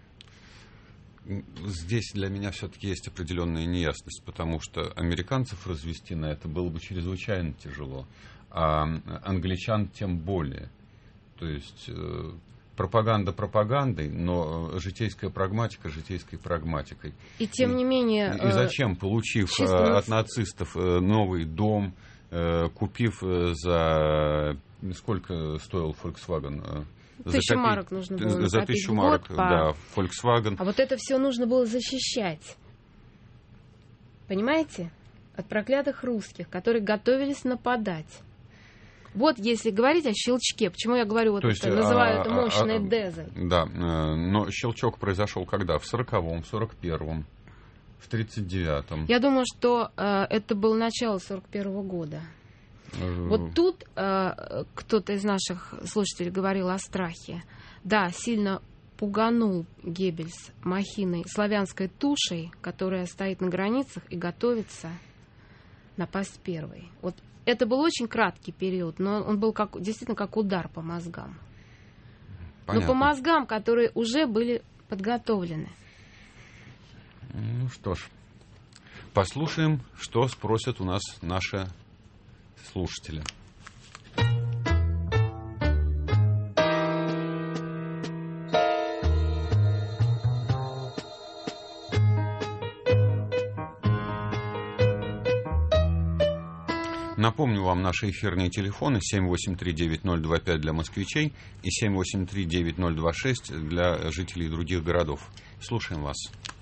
здесь для меня все-таки есть определенная неясность, потому что американцев развести на это было бы чрезвычайно тяжело, а англичан тем более. То есть э, пропаганда пропагандой, но житейская прагматика житейской прагматикой. И тем и, не менее... И, и зачем, получив чисто... от нацистов новый дом, э, купив за... Сколько стоил Volkswagen? Тысячу марок нужно было за тысячу марок, по... да, Volkswagen. А вот это все нужно было защищать. Понимаете? От проклятых русских, которые готовились нападать. Вот если говорить о щелчке, почему я говорю, вот То есть, это, называю а, это мощной а, дезой. Да, но щелчок произошел когда? В сороковом, в сорок первом, в тридцать девятом. Я думаю, что э, это было начало сорок первого года. Вот тут э, кто-то из наших слушателей говорил о страхе. Да, сильно пуганул Геббельс махиной, славянской тушей, которая стоит на границах и готовится напасть первой. Вот это был очень краткий период, но он был как, действительно как удар по мозгам. Понятно. Но по мозгам, которые уже были подготовлены. Ну что ж, послушаем, что спросят у нас наши слушатели. Напомню вам наши эфирные телефоны семь восемь три девять ноль два пять для москвичей и семь восемь три девять ноль два шесть для жителей других городов. Слушаем вас.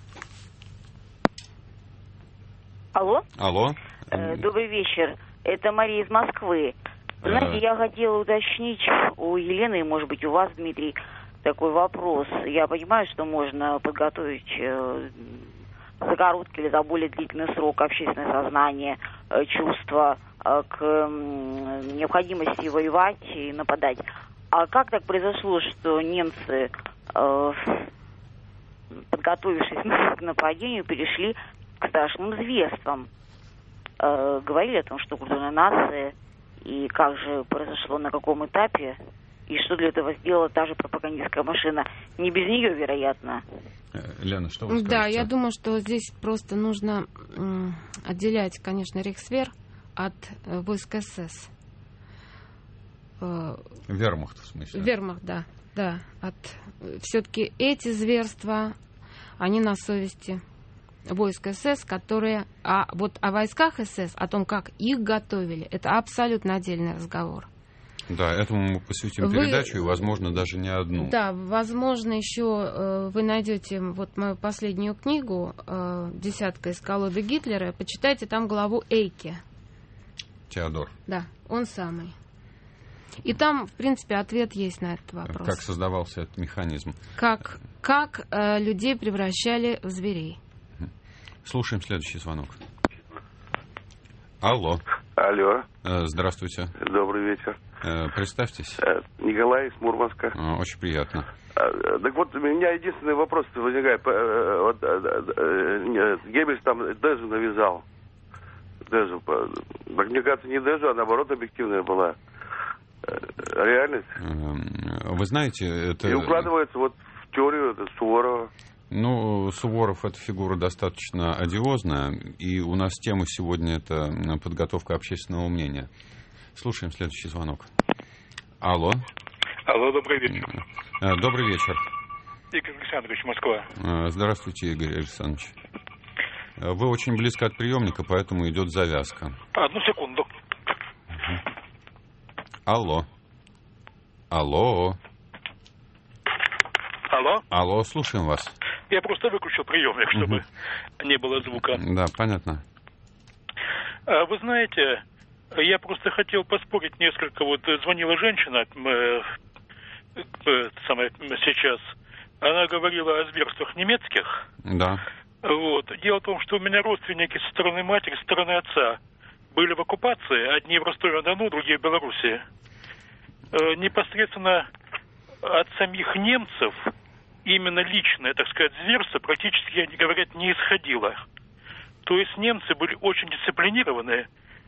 Алло. Алло. Э, добрый вечер. Это Мария из Москвы. Знаете, я хотела уточнить у Елены, и, может быть, у вас, Дмитрий, такой вопрос. Я понимаю, что можно подготовить э, за короткий или за более длительный срок общественное сознание, э, чувство э, к э, необходимости воевать и нападать. А как так произошло, что немцы, э, подготовившись к нападению, перешли к страшным зверствам? Э, говорили о том, что культурная нация, и как же произошло, на каком этапе, и что для этого сделала та же пропагандистская машина. Не без нее, вероятно. Лена, что вы скажете? Да, я думаю, что здесь просто нужно м, отделять, конечно, Рейхсвер от э, войск СС. Э, Вермахт, в смысле? Вермахт, да. да от, все-таки эти зверства, они на совести войск СС, которые... А вот о войсках СС, о том, как их готовили, это абсолютно отдельный разговор. Да, этому мы посвятим вы... передачу, и, возможно, даже не одну. Да, возможно, еще э, вы найдете вот мою последнюю книгу э, «Десятка из колоды Гитлера». Почитайте там главу Эйке. Теодор. Да, он самый. И там, в принципе, ответ есть на этот вопрос. Как создавался этот механизм. Как, как э, людей превращали в зверей. Слушаем следующий звонок. Алло. Алло. Здравствуйте. Добрый вечер. Представьтесь. Николай из Мурманска. Очень приятно. Так вот, у меня единственный вопрос возникает. Вот, Геббельс там Дезу навязал. Дезу. Так, мне кажется, не Дезу, а наоборот объективная была реальность. Вы знаете, это... И укладывается вот в теорию Суворова. Ну, Суворов — это фигура достаточно одиозная, и у нас тема сегодня — это подготовка общественного мнения. Слушаем следующий звонок. Алло. Алло, добрый вечер. Добрый вечер. Игорь Александрович, Москва. Здравствуйте, Игорь Александрович. Вы очень близко от приемника, поэтому идет завязка. Одну секунду. Угу. Алло. Алло. Алло. Алло, слушаем вас. Я просто выключил приемник, чтобы угу. не было звука. Да, понятно. А, вы знаете, я просто хотел поспорить несколько. Вот звонила женщина э, э, самое, сейчас. Она говорила о зверствах немецких. Да. Вот. Дело в том, что у меня родственники со стороны матери, со стороны отца были в оккупации. Одни в Ростове-на-Дону, другие в Беларуси. Э, непосредственно от самих немцев именно личное, так сказать, зверство практически, они говорят, не исходило. То есть немцы были очень дисциплинированы,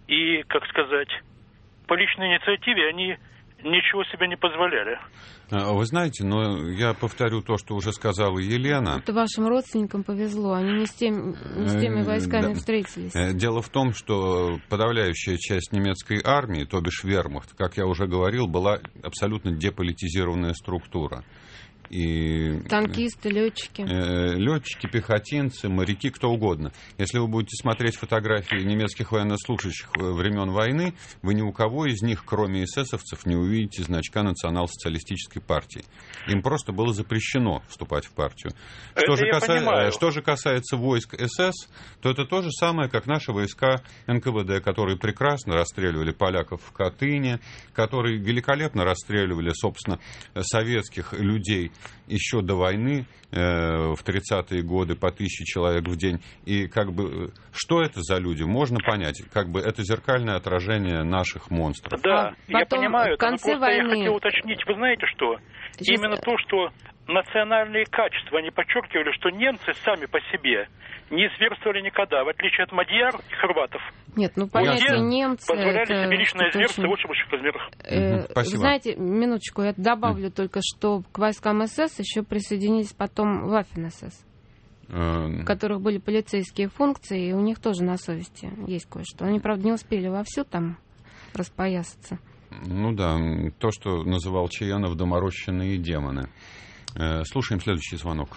и, как сказать, по личной инициативе они ничего себе не позволяли. Вы знаете, но я повторю то, что уже сказала Елена. Это вашим родственникам повезло, они не с, тем, не с теми войсками встретились. Дело в том, что подавляющая часть немецкой армии, то бишь вермахт, как я уже говорил, была абсолютно деполитизированная структура. И танкисты, летчики. Э, летчики, пехотинцы, моряки, кто угодно. Если вы будете смотреть фотографии немецких военнослужащих времен войны, вы ни у кого из них, кроме эсэсовцев, не увидите значка национал-социалистической партии. Им просто было запрещено вступать в партию. Что же, каса... что же касается войск СС, то это то же самое, как наши войска эн ка вэ дэ, которые прекрасно расстреливали поляков в Катыни, которые великолепно расстреливали, собственно, советских людей еще до войны, э, в тридцатые годы, по тысяче человек в день. И как бы, что это за люди, можно понять. Как бы это зеркальное отражение наших монстров. Да, а я понимаю, в конце но просто войны... я хотел уточнить, вы знаете что? Сейчас... Именно то, что национальные качества, они подчеркивали, что немцы сами по себе не зверствовали никогда, в отличие от мадьяр и хорватов. Нет, ну понятно, немцы... позволяли это себе личное зверство очень... в очень больших размерах. Э, Спасибо. Вы знаете, минуточку, я добавлю mm. только, что к войскам СС еще присоединились потом Waffen-СС, mm. у которых были полицейские функции, и у них тоже на совести есть кое-что. Они, правда, не успели вовсю там распоясаться. Ну да, то, что называл Чаянов доморощенные демоны. Э, слушаем следующий звонок.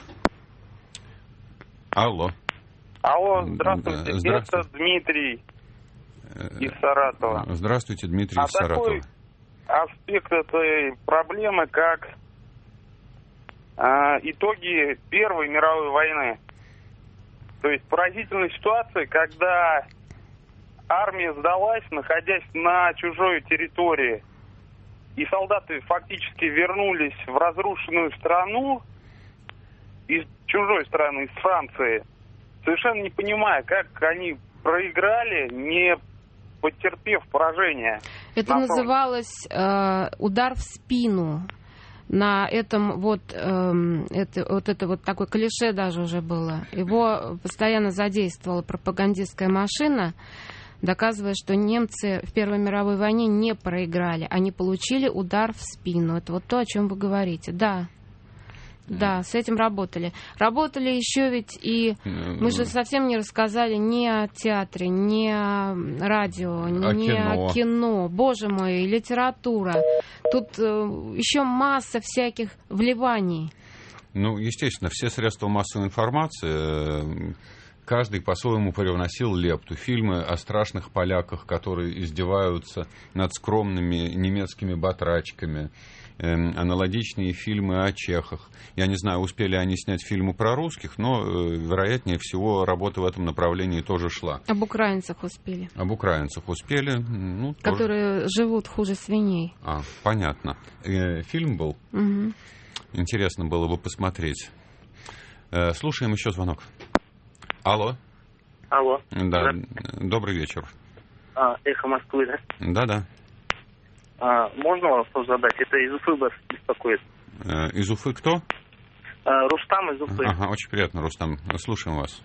Алло. Алло, здравствуйте, здравствуйте. Это Дмитрий из Саратова. Здравствуйте, Дмитрий а из Саратова. Такой аспект этой проблемы, как а, итоги Первой мировой войны. То есть поразительная ситуация, когда армия сдалась, находясь на чужой территории, и солдаты фактически вернулись в разрушенную страну, из чужой страны, из Франции, совершенно не понимая, как они проиграли, не потерпев поражение. Это называлось э, удар в спину. На этом вот, э, это, вот это вот такое клише даже уже было. Его постоянно задействовала пропагандистская машина, доказывая, что немцы в Первой мировой войне не проиграли. Они получили удар в спину. Это вот то, о чем вы говорите. Да. Да, с этим работали. Работали еще ведь и... Мы же совсем не рассказали ни о театре, ни о радио, ни кино. о кино. Боже мой, и литература. Тут э, еще масса всяких вливаний. Ну, естественно, все средства массовой информации... Каждый по-своему привносил лепту. Фильмы о страшных поляках, которые издеваются над скромными немецкими батрачками. Эм, аналогичные фильмы о чехах. Я не знаю, успели они снять фильмы про русских, но, э, вероятнее всего, работа в этом направлении тоже шла. Об украинцах успели. Об украинцах успели. Ну, которые тоже... живут хуже свиней. А, понятно. Э, фильм был. Угу. Интересно было бы посмотреть. Э, слушаем еще звонок. Алло. Алло. Да, добрый вечер. А, эхо Москвы, да? Да-да. А, можно вопрос задать? Это из Уфы вас беспокоит. Э, из Уфы кто? А, Рустам из Уфы. Ага, очень приятно, Рустам. Слушаем вас.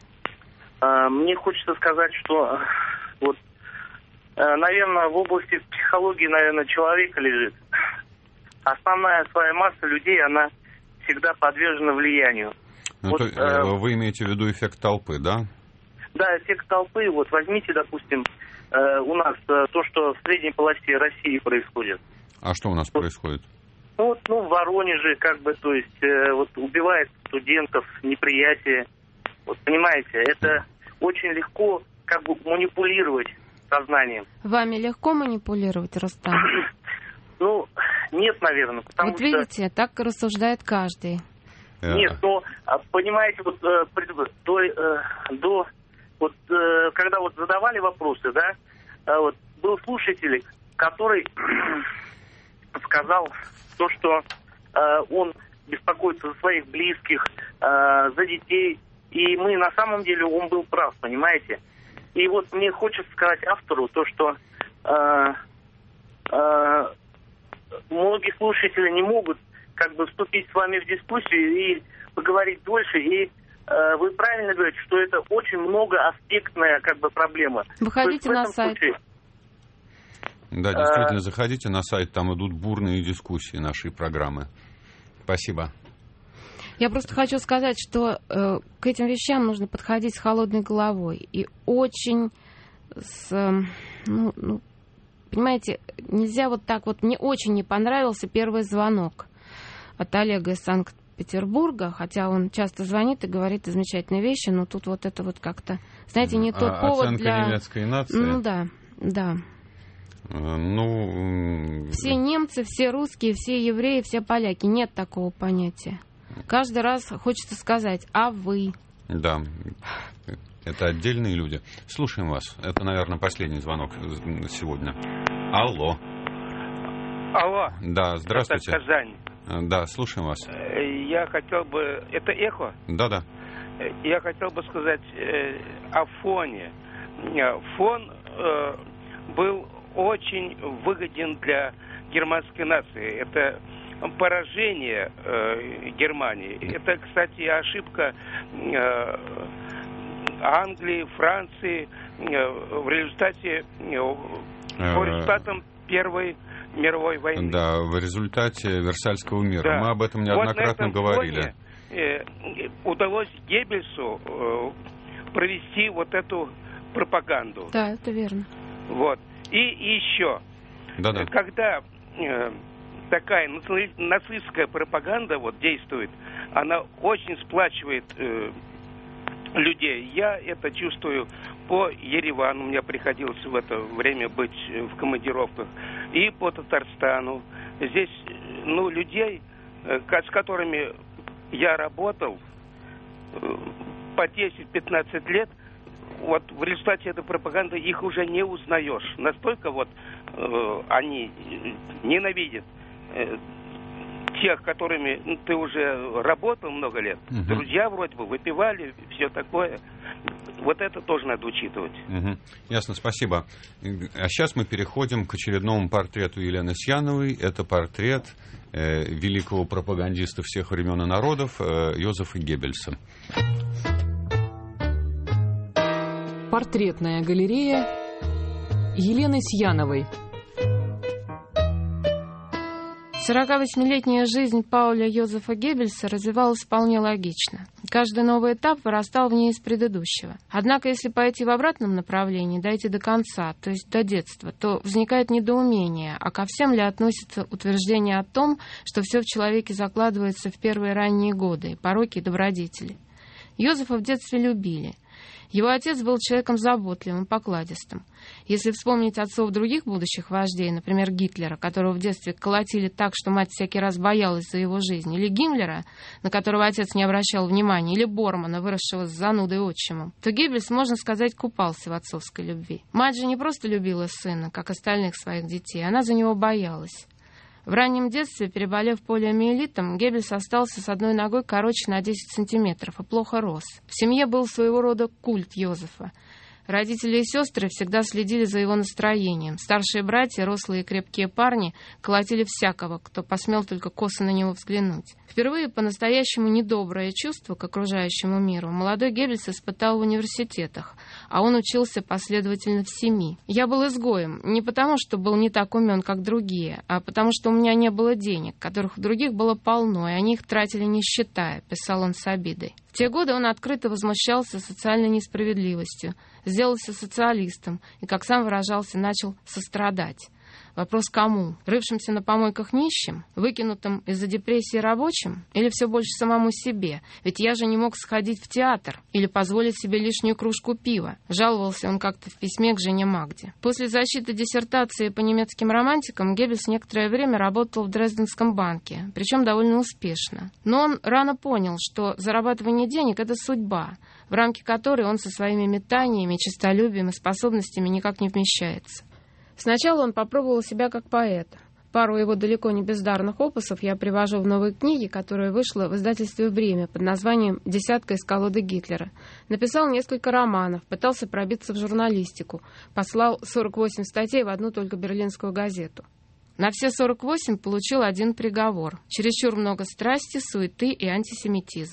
А, мне хочется сказать, что вот, наверное, в области психологии, наверное, человека лежит. Основная своя масса людей, она всегда подвержена влиянию. Ну, вот, то, э, вы имеете в виду эффект толпы, да? Да, эффект толпы. Вот возьмите, допустим, э, у нас э, то, что в средней полосе России происходит. А что у нас вот, происходит? Вот, ну, в Воронеже, как бы, то есть, э, вот убивает студентов, неприятие. Вот, понимаете, это очень легко, как бы, манипулировать сознанием. Вами легко манипулировать, Рустам? Ну, нет, наверное, потому вот что... видите, так рассуждает каждый. Нет, но, понимаете, вот до, до вот, когда вот задавали вопросы, да, вот был слушатель, который сказал то, что он беспокоится за своих близких, за детей, и мы на самом деле, он был прав, понимаете. И вот мне хочется сказать автору то, что многие слушатели не могут как бы вступить с вами в дискуссию и поговорить дольше. И э, вы правильно говорите, что это очень многоаспектная как бы проблема. Выходите на сайт. Случае, Да, действительно, заходите на сайт, там идут бурные дискуссии нашей программы. Спасибо. Я просто хочу сказать, что э, к этим вещам нужно подходить с холодной головой. И очень с... Э, ну, ну, понимаете, нельзя вот так вот... Мне очень не понравился первый звонок от Олега из Санкт-Петербурга, хотя он часто звонит и говорит замечательные вещи, но тут вот это вот как-то... Знаете, не тот а, повод оценка для... немецкой нации? Ну да, да. Ну... Все немцы, все русские, все евреи, все поляки. Нет такого понятия. Каждый раз хочется сказать, а вы? Да, это отдельные люди. Слушаем вас. Это, наверное, последний звонок сегодня. Алло. Алло. Да, здравствуйте. Это Казань. Да, слушаем вас. Я хотел бы... Это эхо? Да-да. Я хотел бы сказать э, о фоне. Фон э, был очень выгоден для германской нации. Это поражение э, Германии. Это, кстати, ошибка э, Англии, Франции э, в результате э, по результатам Первой мировой войны. Да, в результате Версальского мира. Да. Мы об этом неоднократно вот говорили. Фоне, э, удалось Геббельсу э, провести вот эту пропаганду. Да, это верно. Вот. И, и еще, Да-да. когда э, такая нацистская пропаганда вот действует, она очень сплачивает э, людей. Я это чувствую по Еревану, мне приходилось в это время быть в командировках, и по Татарстану. Здесь, ну, людей, э, с которыми я работал э, по десять-пятнадцать лет, вот в результате этой пропаганды их уже не узнаешь. Настолько вот э, они ненавидят э, тех, которыми ну, ты уже работал много лет. Угу. Друзья вроде бы выпивали, все такое. Вот это тоже надо учитывать. Угу. Ясно, спасибо. А сейчас мы переходим к очередному портрету Елены Сьяновой. Это портрет э, великого пропагандиста всех времен и народов э, Йозефа Геббельса. Портретная галерея Елены Сьяновой. сорокавосьмилетняя жизнь Пауля Йозефа Геббельса развивалась вполне логично. Каждый новый этап вырастал в ней из предыдущего. Однако, если пойти в обратном направлении, дойти до конца, то есть до детства, то возникает недоумение, а ко всем ли относится утверждение о том, что все в человеке закладывается в первые ранние годы, пороки и добродетели. Йозефа в детстве любили. Его отец был человеком заботливым, покладистым. Если вспомнить отцов других будущих вождей, например, Гитлера, которого в детстве колотили так, что мать всякий раз боялась за его жизнь, или Гиммлера, на которого отец не обращал внимания, или Бормана, выросшего с занудой отчимом, то Геббельс, можно сказать, купался в отцовской любви. Мать же не просто любила сына, как остальных своих детей, она за него боялась. В раннем детстве, переболев полиомиелитом, Геббельс остался с одной ногой короче на десять сантиметров и плохо рос. В семье был своего рода культ Йозефа. Родители и сестры всегда следили за его настроением. Старшие братья, рослые и крепкие парни, колотили всякого, кто посмел только косо на него взглянуть. Впервые по-настоящему недоброе чувство к окружающему миру молодой Геббельс испытал в университетах, а он учился последовательно в семи. «Я был изгоем не потому, что был не так умен, как другие, а потому, что у меня не было денег, которых у других было полно, и они их тратили не считая», — писал он с обидой. В те годы он открыто возмущался социальной несправедливостью, сделался социалистом и, как сам выражался, начал сострадать. Вопрос кому? Рывшимся на помойках нищим? Выкинутым из-за депрессии рабочим? Или все больше самому себе? Ведь я же не мог сходить в театр или позволить себе лишнюю кружку пива. Жаловался он как-то в письме к жене Магде. После защиты диссертации по немецким романтикам Геббельс некоторое время работал в Дрезденском банке, причем довольно успешно. Но он рано понял, что зарабатывание денег — это судьба, в рамки которой он со своими метаниями, честолюбием и способностями никак не вмещается. Сначала он попробовал себя как поэт. Пару его далеко не бездарных опусов я привожу в новой книге, которая вышла в издательстве «Время» под названием «Десятка из колоды Гитлера». Написал несколько романов, пытался пробиться в журналистику, послал сорок восемь статей в одну только берлинскую газету. На все сорок восемь получил один приговор. Чересчур много страсти, суеты и антисемитизма.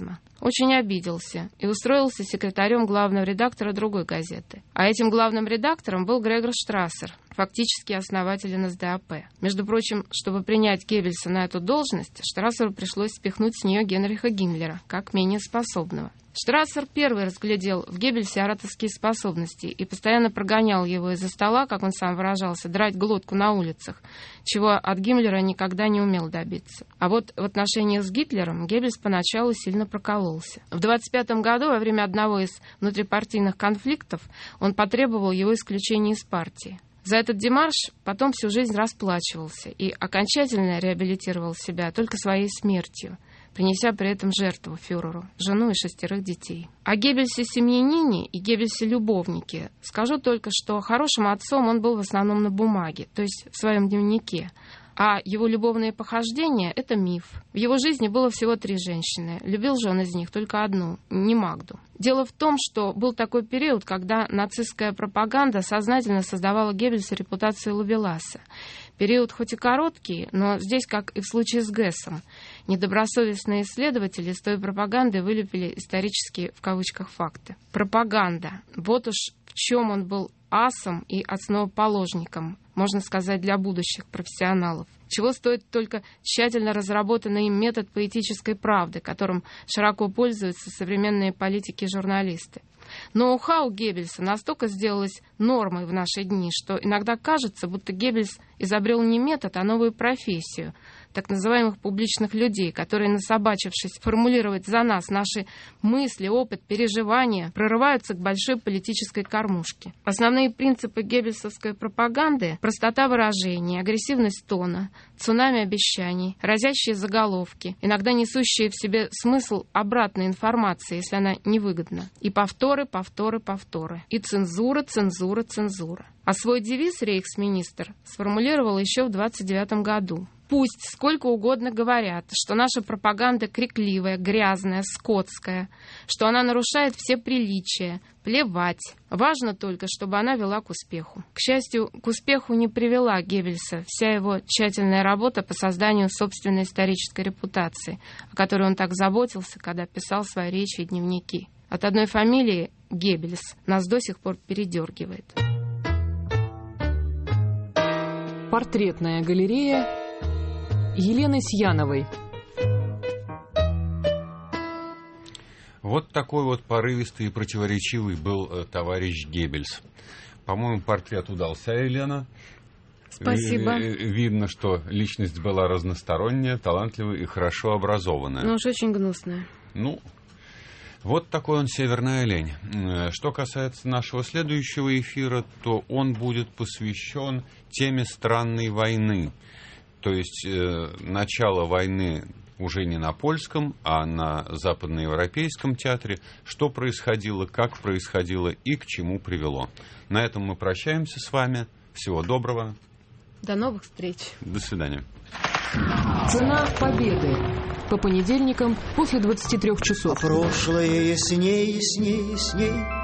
очень обиделся и устроился секретарем главного редактора другой газеты. А этим главным редактором был Грегор Штрассер, фактически основатель эн эс дэ а пэ. Между прочим, чтобы принять Геббельса на эту должность, Штрассеру пришлось спихнуть с нее Генриха Гиммлера, как менее способного. Штрассер первый разглядел в Геббельсе ораторские способности и постоянно прогонял его из-за стола, как он сам выражался, драть глотку на улицах, чего от Гиммлера никогда не умел добиться. А вот в отношениях с Гитлером Геббельс поначалу сильно прокололся. В двадцать пятом году, во время одного из внутрипартийных конфликтов, он потребовал его исключения из партии. За этот демарш потом всю жизнь расплачивался и окончательно реабилитировал себя только своей смертью, принеся при этом жертву фюреру, жену и шестерых детей. О Геббельсе-семьянине и Геббельсе-любовнике скажу только, что хорошим отцом он был в основном на бумаге, то есть в своем дневнике. А его любовные похождения – это миф. В его жизни было всего три женщины. Любил же он из них только одну, не Магду. Дело в том, что был такой период, когда нацистская пропаганда сознательно создавала Геббельсу репутацию ловеласа. Период хоть и короткий, но здесь, как и в случае с Гессом, недобросовестные исследователи с той пропагандой вылепили исторические, в кавычках, факты. Пропаганда. Вот уж в чем он был асом и основоположником, можно сказать, для будущих профессионалов. Чего стоит только тщательно разработанный им метод поэтической правды, которым широко пользуются современные политики и журналисты. Ноу-хау Геббельса настолько сделалось нормой в наши дни, что иногда кажется, будто Геббельс изобрел не метод, а новую профессию так называемых публичных людей, которые, насобачившись формулировать за нас наши мысли, опыт, переживания, прорываются к большой политической кормушке. Основные принципы геббельсовской пропаганды – простота выражений, агрессивность тона, цунами обещаний, разящие заголовки, иногда несущие в себе смысл обратной информации, если она невыгодна, и повторы, повторы, повторы, и цензура, цензура, цензура. А свой девиз рейхсминистр сформулировал еще в двадцать девятом году. Пусть сколько угодно говорят, что наша пропаганда крикливая, грязная, скотская, что она нарушает все приличия, плевать. Важно только, чтобы она вела к успеху. К счастью, к успеху не привела Геббельса вся его тщательная работа по созданию собственной исторической репутации, о которой он так заботился, когда писал свои речи и дневники. От одной фамилии Геббельс нас до сих пор передергивает. Портретная галерея Елены Сьяновой. Вот такой вот порывистый и противоречивый был э, товарищ Геббельс. По-моему, портрет удался, Елена. Спасибо. Видно, что личность была разносторонняя, талантливая и хорошо образованная. Ну уж очень гнусная. Ну, вот такой он северный олень. Что касается нашего следующего эфира, то он будет посвящен теме странной войны. То есть э, начало войны уже не на польском, а на западноевропейском театре. Что происходило, как происходило и к чему привело. На этом мы прощаемся с вами. Всего доброго. До новых встреч. До свидания. Цена победы. По понедельникам после двадцати трёх часов. А прошлое ясней, ясней, ясней.